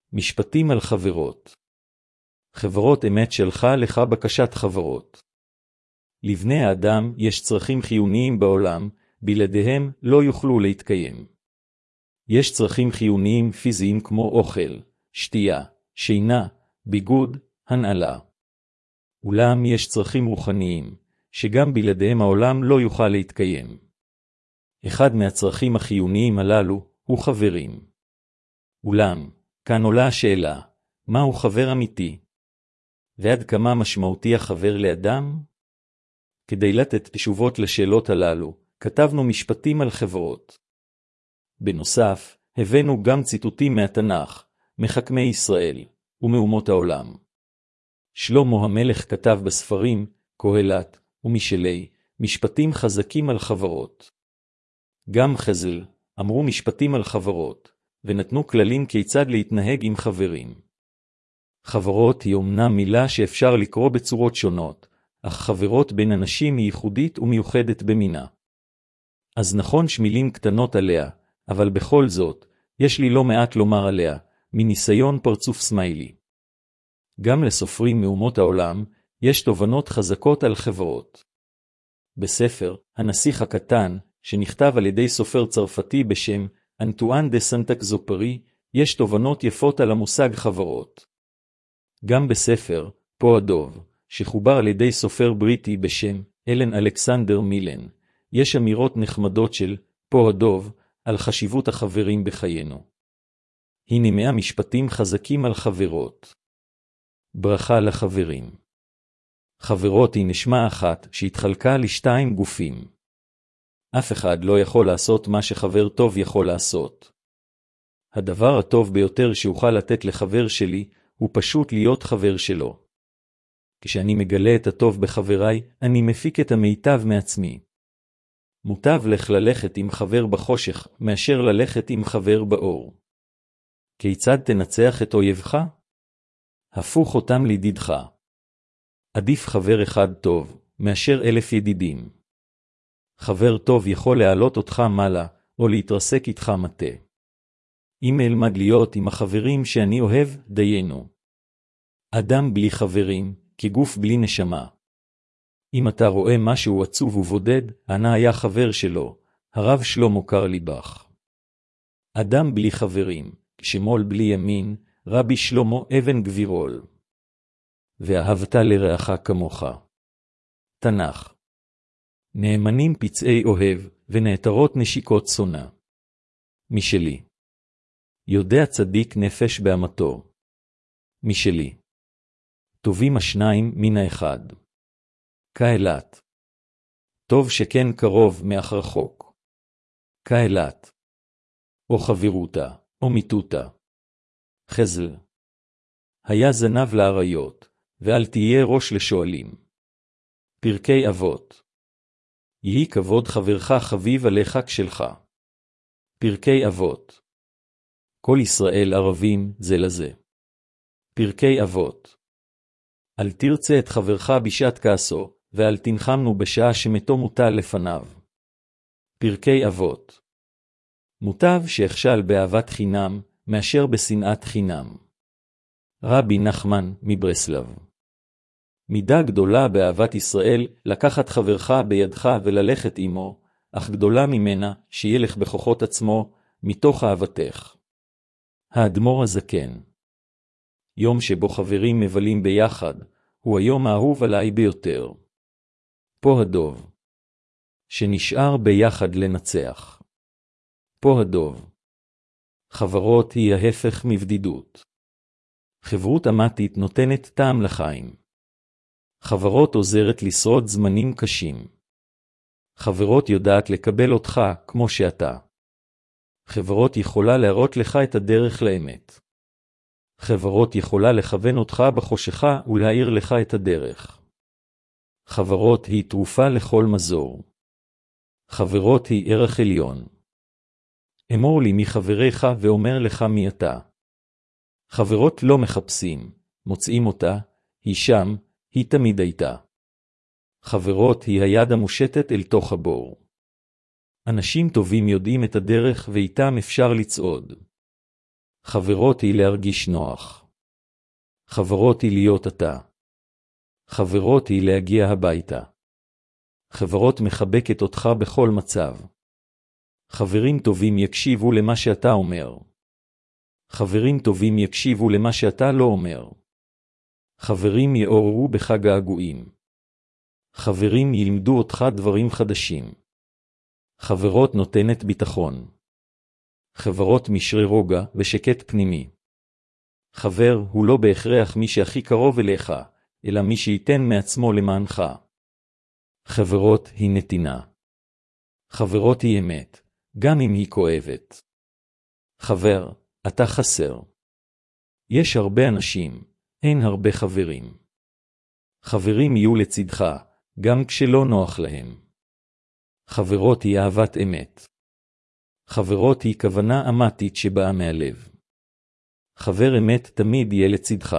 משפטים על חברות. חברות אמת שלחה לך בקשת חברות. לבני האדם יש צרכים חיוניים בעולם, בלעדיהם לא יוכלו להתקיים. יש צרכים חיוניים פיזיים כמו אוכל, שתייה, שינה, ביגוד, הנעלה. אולם יש צרכים רוחניים, שגם בלעדיהם העולם לא יוכל להתקיים. אחד מהצרכים החיוניים הללו הוא חברים. אולם, כאן עולה השאלה, מהו חבר אמיתי? ועד כמה משמעותי החבר לאדם? כדי לתת תשובות לשאלות הללו, כתבנו משפטים על חברות. בנוסף, הבאנו גם ציטוטים מהתנ"ך, מחכמי ישראל, ומאומות העולם. שלמה המלך כתב בספרים, קהלת ומשלי, משפטים חזקים על חברות. גם חז"ל אמרו משפטים על חברות, ונתנו כללים כיצד להתנהג עם חברים. חברות היא אומנם מילה שאפשר לקרוא בצורות שונות, אך חברות בין אנשים היא ייחודית ומיוחדת במינה. אז נכון שמילים קטנות עליה, אבל בכל זאת, יש לי לא מעט לומר עליה, מניסיון פרצוף סמיילי. גם לסופרים מאומות העולם, יש תובנות חזקות על חברות. בספר, הנסיך הקטן, שנכתב על ידי סופר צרפתי בשם אנטואן דה סנט-אקזופרי, יש תובנות יפות על המושג חברות. גם בספר, פה הדוב, שחובר על ידי סופר בריטי בשם אלן אלכסנדר מילן, יש אמירות נחמדות של פה הדוב על חשיבות החברים בחיינו. הנה 100 משפטים חזקים על חברות. ברכה לחברים. חברות היא נשמה אחת שהתחלקה לשתיים גופים. אף אחד לא יכול לעשות מה שחבר טוב יכול לעשות. הדבר הטוב ביותר שאוכל לתת לחבר שלי הוא פשוט להיות חבר שלו. כשאני מגלה את הטוב בחבריי, אני מפיק את המיטב מעצמי. מוטב לך ללכת עם חבר בחושך מאשר ללכת עם חבר באור. כיצד תנצח את אויבך? הפוך אותם לידידך. עדיף חבר אחד טוב מאשר 1000 ידידים. חבר טוב יכול להעלות אותך מעלה או להתרסק איתך מטה. אם אלמד להיות עם החברים שאני אוהב, דיינו. אדם בלי חברים, כגוף בלי נשמה. אם אתה רואה משהו עצוב ובודד, אנה היה חבר שלו, הרב שלמה קרליבך. אדם בלי חברים, כשמאל בלי ימין, רבי שלמה אבן גבירול. ואהבת לרעך כמוך. תנ"ך. נאמנים פצעי אוהב, ונעתרות נשיקות שונא. משלי. יודע צדיק נפש באמתו. משלי. טובים השניים מן האחד. קהלת. טוב שכן קרוב מאח רחוק. קהלת. או חברותה, או מיתותה. חז"ל. היה זנב לאריות, ואל תהיה ראש לשואלים. פרקי אבות. יהי כבוד חברך חביב עליך כשלך. פרקי אבות. כל ישראל ערבים זה לזה. פרקי אבות. אל תרצה את חברך בשעת כעסו, ואל תנחמנו בשעה שמתו מוטל לפניו. פרקי אבות. מוטב שיכשל באהבת חינם, מאשר בשנאת חינם. רבי נחמן מברסלב. מידה גדולה באהבת ישראל, לקחת חברך בידך וללכת עמו, אך גדולה ממנה, שילך בכוחות עצמו, מתוך אהבתך. האדמו"ר הזקן. יום שבו חברים מבלים ביחד, הוא היום האהוב עליי ביותר. פה הדוב. שנשאר ביחד לנצח. פה הדוב. חברות היא ההפך מבדידות. חברות אמתית נותנת טעם לחיים. חברות עוזרת לשרוד זמנים קשים. חברות יודעת לקבל אותך כמו שאתה. חברות יכולה להראות לך את הדרך לאמת. חברות יכולה לכוון אותך בחושכה ולהאיר לך את הדרך. חברות היא תרופה לכל מזור. חברות היא ערך עליון. אמור לי מי חבריך ואומר לך מי אתה. חברות לא מחפשים, מוצאים אותה, היא שם, היא תמיד הייתה. חברות היא היד המושטת אל תוך הבור. אנשים טובים יודעים את הדרך ואיתם אפשר לצעוד. חברות היא להרגיש נוח. חברות היא להיות אתה. חברות היא להגיע הביתה. חברות מחבקת אותך בכל מצב. חברים טובים יקשיבו למה שאתה אומר. חברים טובים יקשיבו למה שאתה לא אומר. חברים יעוררו בך געגועים. חברים ילמדו אותך דברים חדשים. חברות נותנת ביטחון. חברות משרה רוגע ושקט פנימי. חבר הוא לא בהכרח מי שהכי קרוב אליך, אלא מי שייתן מעצמו למענך. חברות היא נתינה. חברות היא אמת, גם אם היא כואבת. חבר, אתה חסר. יש הרבה אנשים, אין הרבה חברים. חברים יהיו לצדך, גם כשלא נוח להם. חברות היא אהבת אמת. חברות היא כוונה אמיתית שבאה מהלב. חבר אמת תמיד יהיה לצדך.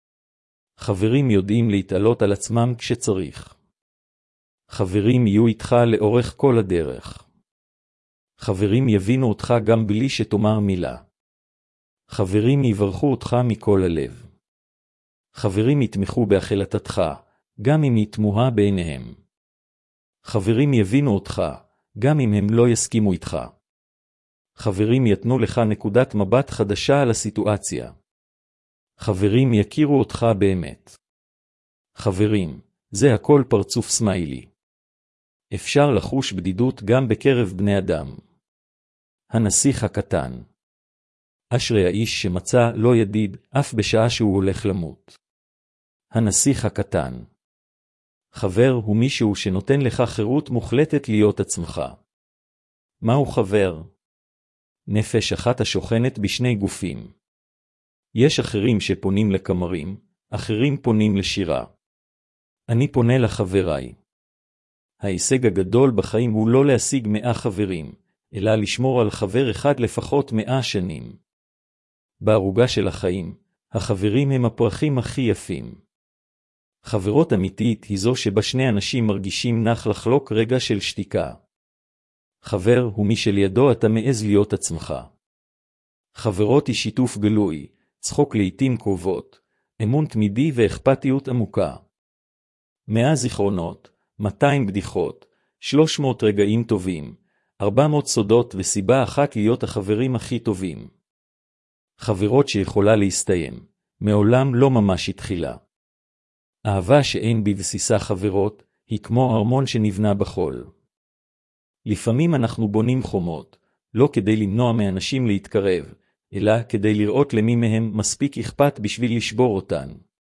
חברים יודעים להתעלות על עצמם כשצריך. חברים יהיו איתך לאורך כל הדרך. חברים יבינו אותך גם בלי שתאמר מילה. חברים יברכו אותך מכל הלב. חברים יתמכו בהחלטתך, גם אם היא תמוהה בעיניהם. חברים יבינו אותך, גם אם הם לא יסכימו איתך. חברים יתנו לך נקודת מבט חדשה על הסיטואציה. חברים יכירו אותך באמת. חברים, זה הכל פרצוף סמיילי. אפשר לחוש בדידות גם בקרב בני אדם. הנסיך הקטן. אשרי האיש שמצא לא ידיד אף בשעה שהוא הולך למות. הנסיך הקטן. חבר הוא מישהו שנותן לך חירות מוחלטת להיות עצמך. מהו חבר? נפש אחת השוכנת בשני גופים. יש אחרים שפונים לכמרים, אחרים פונים לשירה. אני פונה לחבריי. ההישג הגדול בחיים הוא לא להשיג 100 חברים, אלא לשמור על חבר אחד לפחות 100 שנים. בערוגה של החיים, החברים הם הפרחים הכי יפים. חברות אמיתית היא זו שבה שני אנשים מרגישים נח לחלוק רגע של שתיקה. חבר הוא מי שלידו אתה מעז להיות עצמך. חברות היא שיתוף גלוי, צחוק לעתים קרובות, אמון תמידי ואכפתיות עמוקה. 100 זיכרונות, 200 בדיחות, 300 רגעים טובים, 400 סודות וסיבה אחת להיות החברים הכי טובים. חברות שיכולה להסתיים, מעולם לא ממש התחילה. אהבה שאין בבסיסה חברות, היא כמו ארמון שנבנה בחול. לפעמים אנחנו בונים חומות, לא כדי למנוע מאנשים להתקרב, אלא כדי לראות למי מהם מספיק אכפת בשביל לשבור אותן.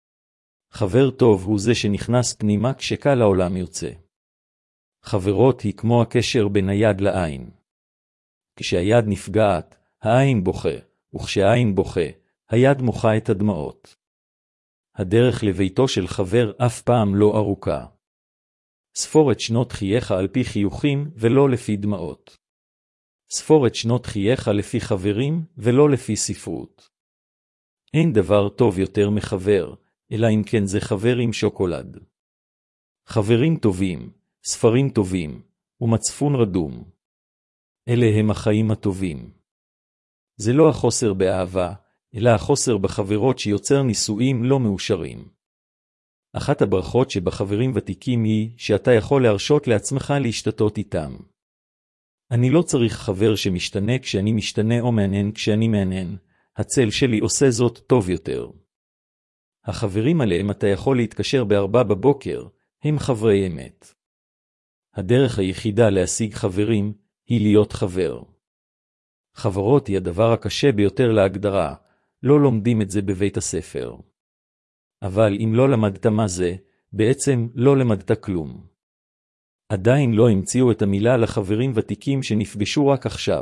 חבר טוב הוא זה שנכנס פנימה כשקל העולם יוצא. חברות היא כמו הקשר בין היד לעין. כשהיד נפגעת, העין בוכה, וכשהעין בוכה, היד מוחה את הדמעות. הדרך לביתו של חבר אף פעם לא ארוכה. ספור את שנות חייך על פי חיוכים ולא לפי דמעות. ספור את שנות חייך לפי חברים ולא לפי ספרות. אין דבר טוב יותר מחבר, אלא אם כן זה חבר עם שוקולד. חברים טובים, ספרים טובים, ומצפון רדום. אלה הם החיים הטובים. זה לא החוסר באהבה, אלא החוסר בחברות שיוצר נישואים לא מאושרים. אחת הברכות שבחברים ותיקים היא שאתה יכול להרשות לעצמך להשתתות איתם. אני לא צריך חבר שמשתנה כשאני משתנה או מעניין כשאני מעניין, הצל שלי עושה זאת טוב יותר. החברים עליהם אתה יכול להתקשר ב4 בבוקר, הם חברי אמת. הדרך היחידה להשיג חברים היא להיות חבר. חברות היא הדבר הקשה ביותר להגדרה, לא לומדים את זה בבית הספר. אבל אם לא למדת מה זה, בעצם לא למדת כלום. עדיין לא המציאו את המילה לחברים ותיקים שנפגשו רק עכשיו.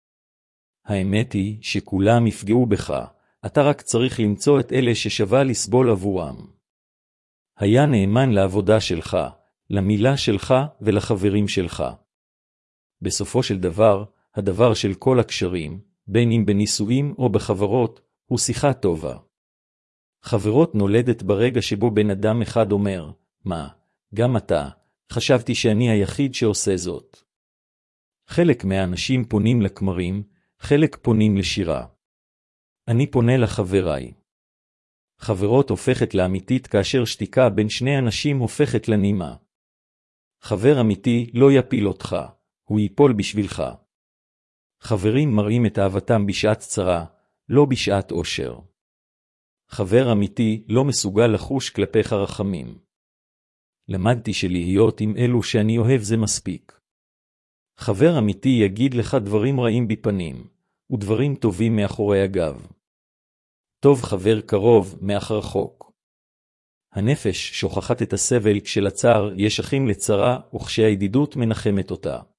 האמת היא שכולם יפגעו בך, אתה רק צריך למצוא את אלה ששווה לסבול עבורם. היה נאמן לעבודה שלך, למילה שלך ולחברים שלך. בסופו של דבר, הדבר של כל הקשרים, בין אם בנישואים או בחברות, הוא שיחה טובה. חברות נולדת ברגע שבו בן אדם אחד אומר, מה, גם אתה, חשבתי שאני היחיד שעושה זאת. חלק מהאנשים פונים לכמרים, חלק פונים לשירה. אני פונה לחבריי. חברות הופכת לאמיתית כאשר שתיקה בין שני אנשים הופכת לנימה. חבר אמיתי לא יפיל אותך, הוא ייפול בשבילך. חברים מראים את אהבתם בשעת צרה, לא בשעת אושר. חבר אמיתי לא מסוגל לחוש כלפיך רחמים. למדתי שלהיות עם אלו שאני אוהב זה מספיק. חבר אמיתי יגיד לך דברים רעים בפנים, ודברים טובים מאחורי הגב. טוב חבר קרוב מאח רחוק. הנפש שוכחת את הסבל כשלצער יש אחים לצרה, וכשהידידות מנחמת אותה.